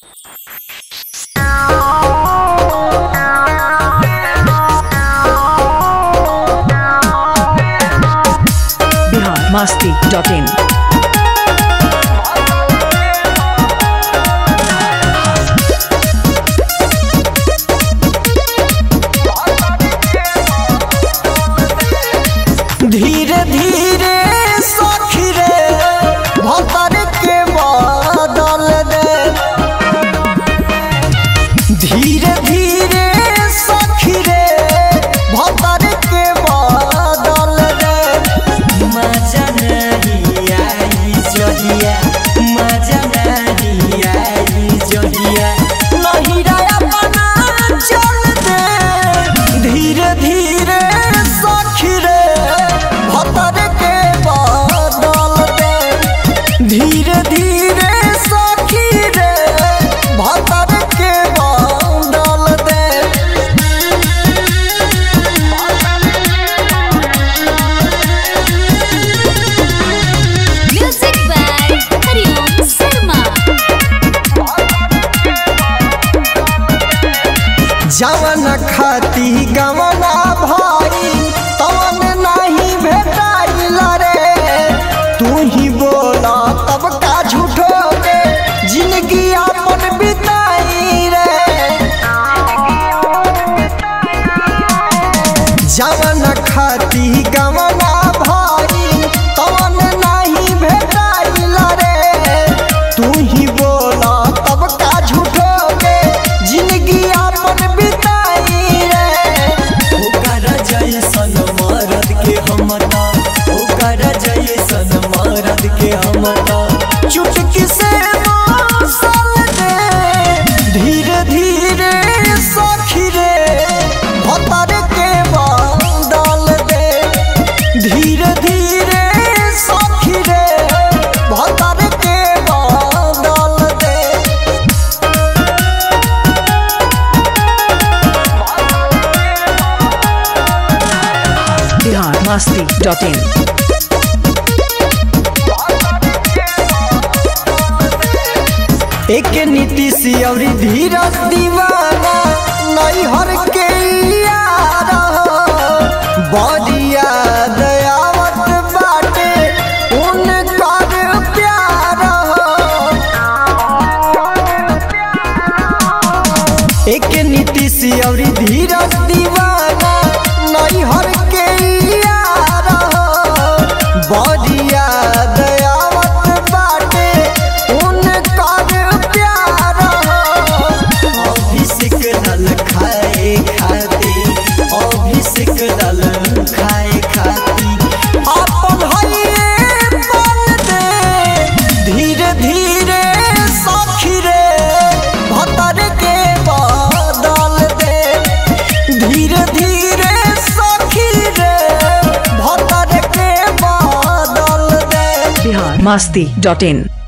biharmasti.in धीरे धीरे सखी रे भतर के बदल दे। धीरे धीरे सखी रे भतर के बदल दे। मजा नहीं आई जहिया, मजा नहीं आई जहिया, नहीं राया बना चल दे। धीरे धीरे सखी रे भतर के बदल दे। धीरे धीरे सखी रे भतर के बदल दे। Music by Hariom Sharma. जवन खाती गवना भाई तवन नहीं भेटाइल रे। तू ही बोला तब का झूठो के जिंदगी अपन बिताई रे। जवन खाती गवना भाई तवन नहीं भेटाइल रे। तू ही बोला तब का झूठो के जिंदगी अपन बिताई रे। ओकर जैसन मरद के हमता, ओकर जैसन मरद के हमता चुटकी से मसल दे। धीरे धीरे सखी रे भतर के बदल दे। धीरे धीरे सखी रे भतर के बदल दे। biharmasti.in एक नीतीश और धीरज दीवाना नैहर के यार बड़ी याद आवत बाटे उनकर प्यार। एक नीतीश और धीरज दीवाना नैहर के यार बड़ी याद आवत बाटे उनकर प्यार। अभिषेक दल खाए खाती, अभिषेक दल खाए खाती अपन हइए बन दे। धीरे धीरे सखी रे भतर के बदल दे। धीरे धीरे सखी रे भतर के बदल दे। biharmasti.in